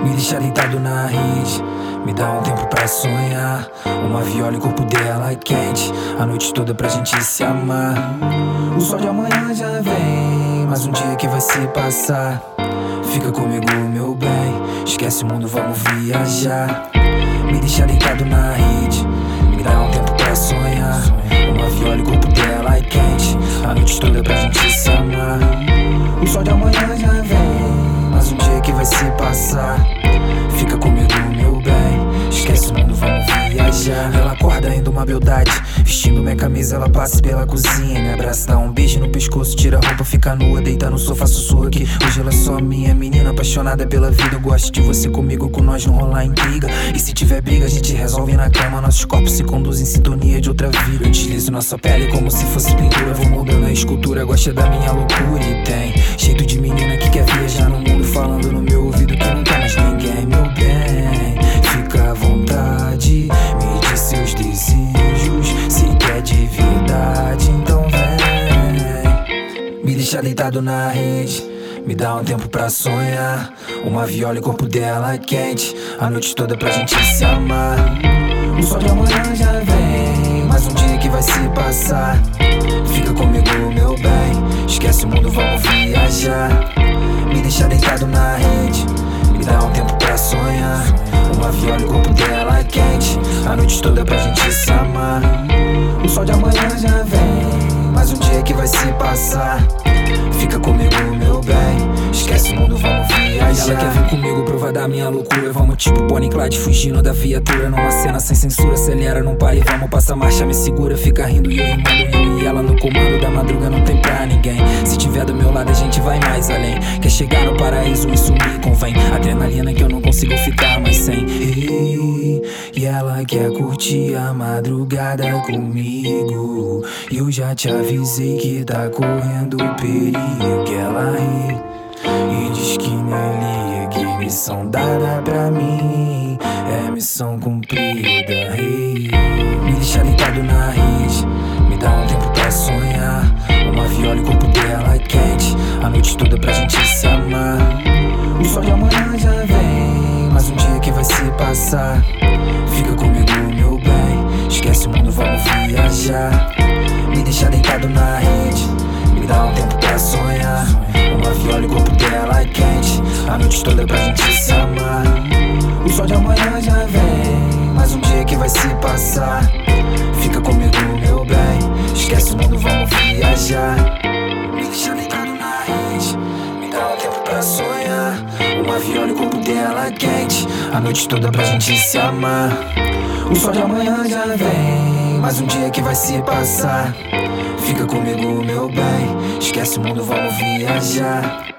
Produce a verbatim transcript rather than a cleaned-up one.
Me deixa deitado na rede, me dá um tempo pra sonhar. Uma viola e o corpo dela é quente, a noite toda pra gente se amar. O sol de amanhã já vem, mas um dia que vai se passar. Fica comigo, meu bem, esquece o mundo, vamos viajar. Me deixa deitado na rede, me dá um tempo pra sonhar. Uma viola e o corpo dela é quente, a noite toda pra gente se amar. O sol de amanhã já vem, mas um dia que vai se passar. Fica comigo, meu bem, esquece o mundo, vamos viajar. Ela acorda ainda uma beldade, vestindo minha camisa, ela passa pela cozinha, me abraça, dá um beijo no pescoço, tira a roupa, fica nua, deita no sofá, sussurra que hoje ela é só minha menina apaixonada pela vida. Eu gosto de você comigo, com nós não rolar intriga. E se tiver briga a gente resolve na cama, nossos corpos se conduzem em sintonia de outra vida. Eu utilizo nossa pele como se fosse pintura, vou moldando a escultura, gosta da minha loucura. E tem jeito de menina que quer viajar no mundo, falando no meu ouvido que não tem mais ninguém. Meu bem, fica à vontade, me diz seus desejos, se quer de verdade, então vem. Me deixa deitado na rede, me dá um tempo pra sonhar. Uma viola e o corpo dela é quente, a noite toda pra gente se amar. O sol de amanhã já vem, mas um dia que vai se passar. Fica comigo, meu bem, esquece o mundo, vamos viajar. Me deixa deitado na rede, me dá um tempo pra sonhar. Uma viola e o corpo dela é quente, a noite toda pra gente se amar. O sol de amanhã já vem, mas um dia que vai se passar. Fica comigo, meu bem, esquece o mundo, vamos viajar. Ela quer vir comigo provar da minha loucura. Vamos tipo Bonnie e Clyde fugindo da viatura. Numa cena sem censura, acelera, não para e vamos passar marcha, me segura. Fica rindo e eu rimando, eu e ela no comando da madruga, não tem pra ninguém. Se tiver do meu lado a gente vai mais além. Quer chegar no paraíso, isso me convém. Adrenalina que eu não consigo ficar mais sem. Hey, e ela quer curtir a madrugada comigo. E eu já te avisei que tá correndo perigo. Que ela ri e diz que nele é que missão dada pra mim é missão cumprida. Hey, me deixa deitado na rede, me dá um tempo pra sonhar. Uma viola e o corpo dela é quente, a noite toda pra gente se amar. O sol de amanhã já vem, mas um dia que vai se passar. Fica comigo, meu bem, esquece o mundo, vamos viajar. Me deixa deitado na rede, me dá um tempo pra sonhar. Uma viola e o corpo dela é quente, a noite toda pra gente se amar. O sol de amanhã já vem, mas um dia que vai se passar. Fica comigo, meu bem, esquece o mundo, vamos viajar. Me deixa deitado na rede, me dá um tempo pra sonhar. Uma viola e o corpo dela é quente, a noite toda pra gente se amar. O sol de amanhã já vem, mas um dia que vai se passar. Fica comigo, meu bem, esquece o mundo, vamos viajar.